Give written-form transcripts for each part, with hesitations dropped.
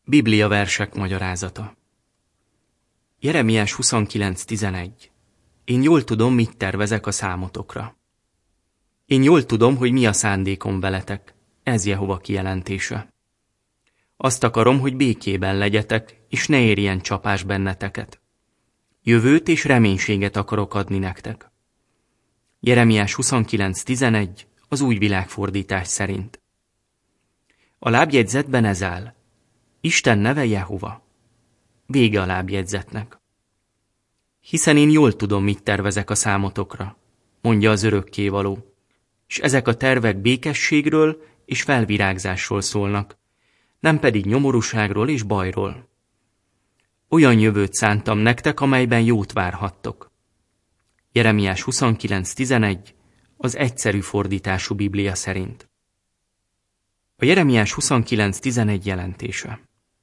Biblia versek magyarázata. Jeremiás 29.11. Én jól tudom, mit tervezek a számotokra. Én jól tudom, hogy mi a szándékom veletek. Ez Jehova kijelentése. Azt akarom, hogy békében legyetek, és ne érjen csapás benneteket. Jövőt és reménységet akarok adni nektek. Jeremiás 29.11. az új világfordítás szerint. A lábjegyzetben ez áll. Isten neve Jehova. Vége a lábjegyzetnek. Hiszen én jól tudom, mit tervezek a számotokra, mondja az Örökkévaló, és ezek a tervek békességről és felvirágzásról szólnak, nem pedig nyomorúságról és bajról. Olyan jövőt szántam nektek, amelyben jót várhattok. Jeremiás 29.11. az egyszerű fordítású Biblia szerint. A Jeremiás 29.11 jelentése.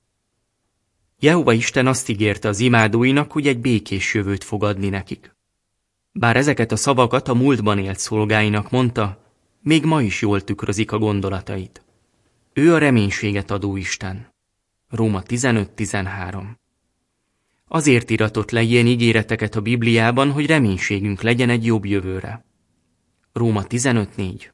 Jehova Isten azt ígérte az imádóinak, hogy egy békés jövőt fog adni nekik. Bár ezeket a szavakat a múltban élt szolgáinak mondta, még ma is jól tükrözik a gondolatait. Ő a reménységet adó Isten. Róma 15.13. Azért iratott le ilyen ígéreteket a Bibliában, hogy reménységünk legyen egy jobb jövőre. Róma 15.4.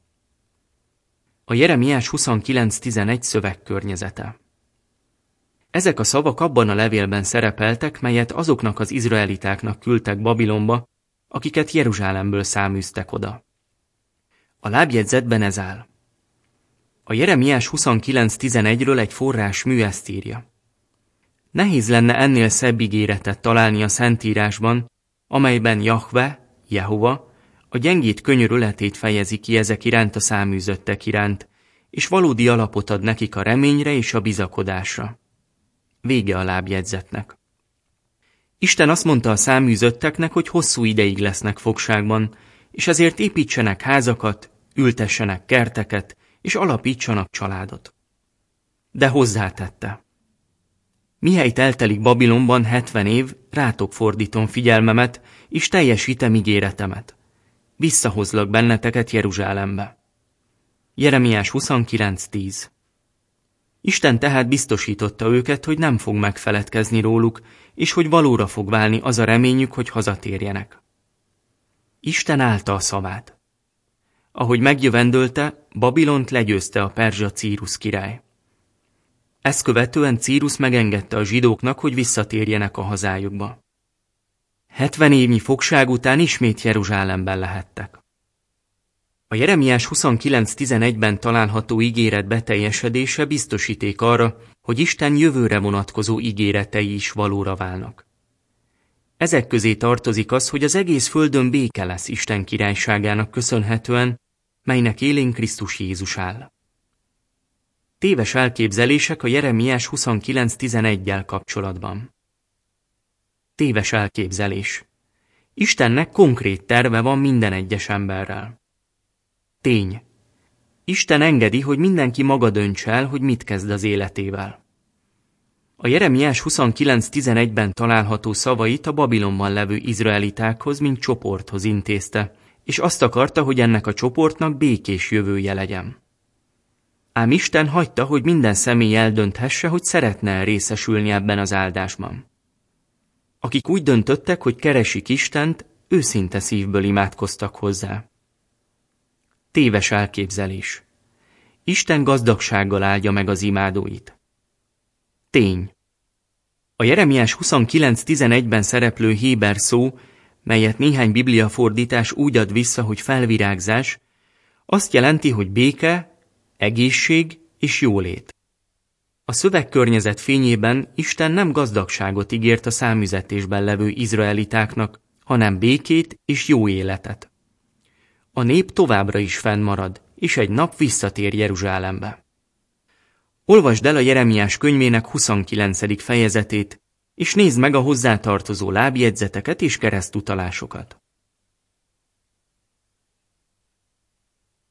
A Jeremiás 29.11 szövegkörnyezete. Ezek a szavak abban a levélben szerepeltek, melyet azoknak az izraelitáknak küldtek Babilonba, akiket Jeruzsálemből száműztek oda. A lábjegyzetben ez áll. A Jeremiás 29.11-ről egy forrás mű ezt írja. Nehéz lenne ennél szebb ígéretet találni a Szentírásban, amelyben Jahve, Jehova, a gyengét könyörületét fejezi ki ezek iránt a száműzöttek iránt, és valódi alapot ad nekik a reményre és a bizakodásra. Vége a lábjegyzetnek. Isten azt mondta a száműzötteknek, hogy hosszú ideig lesznek fogságban, és ezért építsenek házakat, ültessenek kerteket, és alapítsanak családot. De hozzátette. Mihelyt eltelik Babilonban 70 év, rátok fordítom figyelmemet, és teljesítem ígéretemet. Visszahozlak benneteket Jeruzsálembe. Jeremiás 29.10. Isten tehát biztosította őket, hogy nem fog megfeledkezni róluk, és hogy valóra fog válni az a reményük, hogy hazatérjenek. Isten állta a szavát. Ahogy megjövendölte, Babilont legyőzte a perzsa Círusz király. Ezt követően Círusz megengedte a zsidóknak, hogy visszatérjenek a hazájukba. 70 évnyi fogság után ismét Jeruzsálemben lehettek. A Jeremiás 29.11-ben található ígéret beteljesedése biztosíték arra, hogy Isten jövőre vonatkozó ígéretei is valóra válnak. Ezek közé tartozik az, hogy az egész földön béke lesz Isten királyságának köszönhetően, melynek élén Krisztus Jézus áll. Téves elképzelések a Jeremiás 29.11-jel kapcsolatban. Téves elképzelés. Istennek konkrét terve van minden egyes emberrel. Tény. Isten engedi, hogy mindenki maga döntse el, hogy mit kezd az életével. A Jeremiás 29.11-ben található szavait a Babilonban levő izraelitákhoz, mint csoporthoz intézte, és azt akarta, hogy ennek a csoportnak békés jövője legyen. Ám Isten hagyta, hogy minden személy eldönthesse, hogy szeretne részesülni ebben az áldásban. Akik úgy döntöttek, hogy keresik Istent, őszinte szívből imádkoztak hozzá. Téves elképzelés. Isten gazdagsággal áldja meg az imádóit. Tény. A Jeremiás 29.11-ben szereplő héber szó, melyet néhány bibliafordítás úgy ad vissza, hogy felvirágzás, azt jelenti, hogy béke, egészség és jólét. A szövegkörnyezet fényében Isten nem gazdagságot ígért a számüzetésben levő izraelitáknak, hanem békét és jó életet. A nép továbbra is fennmarad, és egy nap visszatér Jeruzsálembe. Olvasd el a Jeremiás könyvének 29. fejezetét, és nézd meg a hozzátartozó lábjegyzeteket és keresztutalásokat.